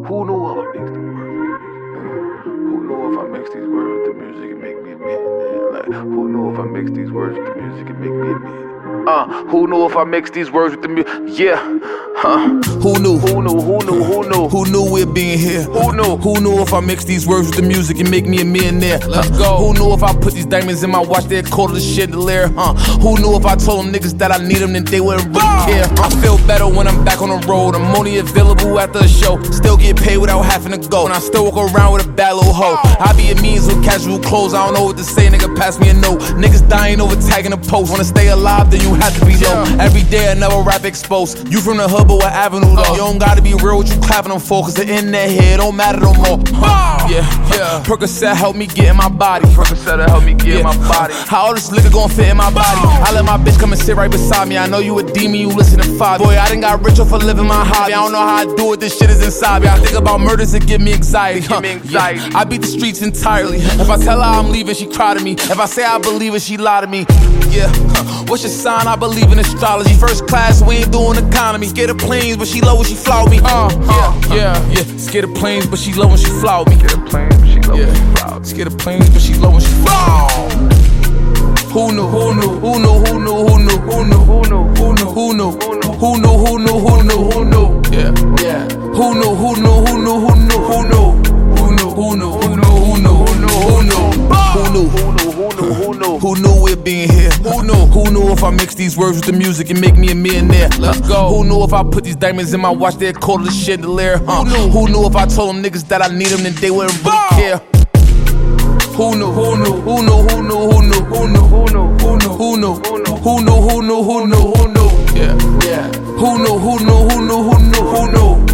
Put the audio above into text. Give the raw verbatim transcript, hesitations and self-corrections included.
Who knew if I mix these words? Who knew if I mix these words with the music and make me a millionaire? Like, who knew if I mix these words with the music and make me a millionaire? Uh, who knew if I mix these words with the music? Yeah, huh? Who knew? Who knew? Who knew? Who knew? Who knew we'd be in here? Who knew? Who knew if I mix these words with the music and make me a millionaire? Let's go. Who knew if I put these diamonds in my watch, they'd call the chandelier? Huh? Who knew if I told them niggas that I need them, then they wouldn't really care? I feel better when I'm back on the road. I'm only available after a show. Still get paid without having to go. And I still walk around with a bad little hoe. I be a means with casual clothes. I don't know what to say, nigga, pass me a note. Niggas dying over tagging a post. Wanna stay alive, then you have to be low. Every day another rap exposed. You from the hood, but what avenue though? You don't gotta be real what you clapping them for, cause the internet here don't matter no more. Huh. Yeah, yeah. Percocet help me get in my body. Percocet help me get yeah. in my body. How all this liquor gon' fit in my body? I let my bitch come and sit right beside me. I know you a demon, you listen to five. Boy, I done got rich off of living my hobby. I don't know how I do it, this shit is inside me. I think about murders that give me anxiety. Huh. Give me anxiety. Yeah. I beat the streets entirely. If I tell her I'm leaving, she cry to me. If I say I believe it, she lie to me. Yeah, huh. What's your sign? I believe in astrology. First class, we ain't doing economy. Scared of planes, but she love when she flout me. Uh, yeah, yeah, yeah. Scared of planes, but she love when she flout me. Scared of planes, but she love yeah. when she flout. Scared of planes, but she love when she flout. Who knew? Who knew? Who knew? Who knew? Who knew? Who knew? Who knew? Who knew? Who knew? Who knew? Who knew? Who knew? Who knew? Yeah, yeah. Who knew? Who knew? Who knew? Who knew? Who knew? Who knew? Who knew? Who knew? Who knew? Who knew? Who knew? Who knew? Who knew? Who knew? Who knew? Who knew we'd be in here? Who knew? Who knew if I mix these words with the music and make me a millionaire? Let's go. Who knew if I put these diamonds in my watch, they'd call it a chandelier? Huh? Who knew? Who knew if I told them niggas that I need them, then they wouldn't really care? Who knew? Who knew? Who knew? Who knew? Who knew? Who knew? Who knew? Who knew? Who knew? Who knew? Who knew? Who knew? Who knew? Yeah, yeah. Who knew? Who knew? Who knew? Who knew? Who knew?